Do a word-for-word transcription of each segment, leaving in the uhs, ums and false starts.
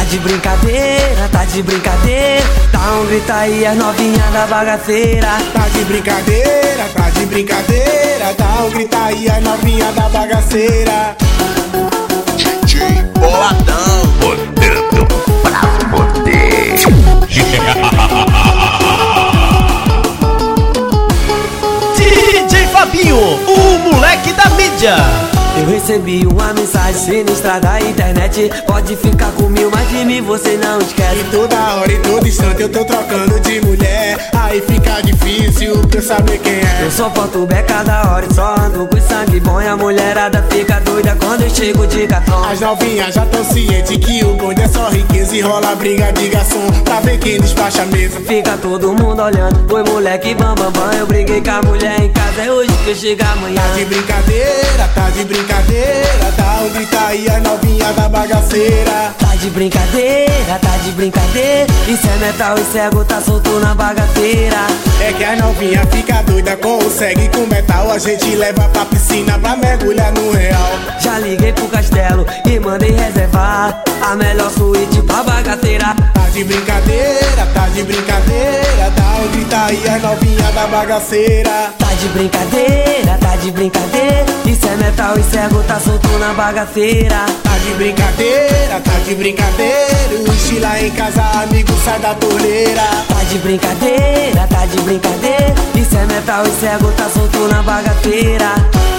de brincadeira, tá de brincadeira. Dá um grito aí as novinhas da bagaceira. Tá de brincadeira, tá de brincadeira. Dá um grito aí as novinhas da bagaceira. D J Boladão, botando pra poder. D J Fabinho, o moleque da mídia. Eu recebi uma mensagem sinistra da internet. Pode ficar comigo, mas de mim você não esquece. E toda hora e todo instante eu tô trocando de mulher. Aí fica difícil pra eu saber quem é. Eu só porto beca da hora e só ando com sangue bom. E a mulherada fica doida quando eu chego de gatão. As novinhas já tão cientes que o bonde é só riqueza. E rola briga de garçom pra ver quem despacha a mesa. Fica todo mundo olhando, oi moleque bam bam bam. Eu briguei com a mulher em casa, é hoje que eu chego amanhã. Tá de brincadeira, tá de brincadeira. Dá um grito aí as novinhas da bagaceira. Tá de brincadeira, tá de brincadeira. Isso é metal e cego, tá solto na bagaceira. É que as novinhas fica doida com o segue com metal. A gente leva pra piscina pra mergulhar no real. Já liguei pro castelo e mandei reservar a melhor suíte pra bagaceira. Tá de brincadeira, tá de brincadeira. Dá um grito aí as novinhas da bagaceira. Tá de brincadeira, tá de brincadeira. Isso é metal e cego, tá solto na bagaceira. Tá de brincadeira, tá de brincadeira. O estilo em casa, amigo, sai da torneira. Tá de brincadeira, tá de brincadeira. Isso é metal e cego, tá solto na bagaceira.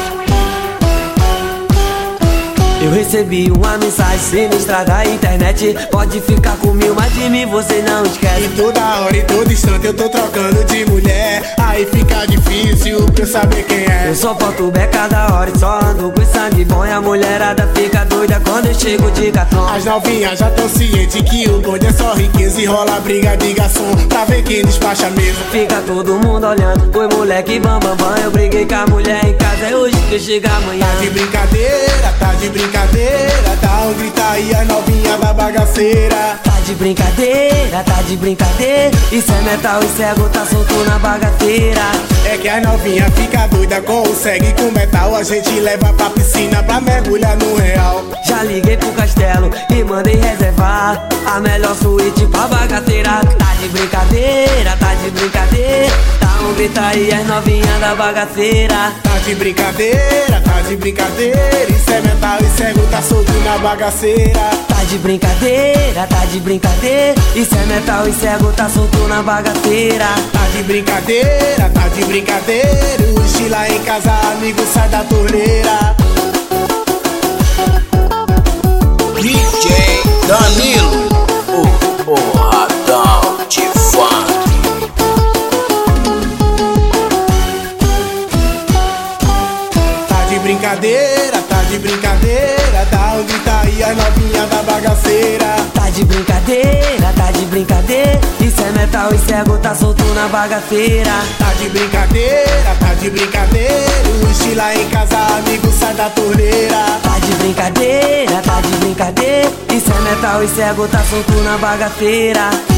Eu recebi uma mensagem sinistra da internet. Pode ficar comigo, mas de mim você não esquece. E toda hora e todo instante eu tô trocando de mulher. Aí fica difícil pra eu saber quem é. Eu só porto beca da hora e só ando com sangue bom. E a mulherada fica doida quando eu chego de gatão. As novinhas já tão cientes que o bonde é só riqueza. E rola briga de garçom pra ver quem despacha a mesa. Fica todo mundo olhando, oi moleque bam bam bam. Eu briguei com a mulher em casa, é hoje que eu chego amanhã. Tá de brincadeira, tá de brincadeira. Dá um grito aí as novinhas da bagaceira. Tá de brincadeira, tá de brincadeira. Isso é metal e cego, tá solto na bagaceira. É que as novinhas fica doida com o segue com metal. A gente leva pra piscina pra mergulhar no real. Já liguei pro castelo e mandei reservar a melhor suíte pra bagaceira. Tá de brincadeira, tá de brincadeira. Dá um grito aí as novinhas da bagaceira. Tá de brincadeira, tá de brincadeira. Isso é metal e cego, tá solto na bagaceira. Tá de brincadeira, tá de brincadeira. Isso é metal e cego, tá solto na bagaceira. Tá de brincadeira, tá de brincadeira. O estilo em casa, amigo, sai da torneira. D J Danilo, o porradão de funk. Tá de brincadeira, tá de brincadeira. Dá um grito aí as novinhas da bagaceira. Tá de brincadeira, tá de brincadeira. Isso é metal e cego, tá solto na bagaceira. Tá de brincadeira, tá de brincadeira. O estilo em casa, amigo, sai da torneira. Tá de brincadeira, tá de brincadeira. Isso é metal e cego, tá solto na bagaceira.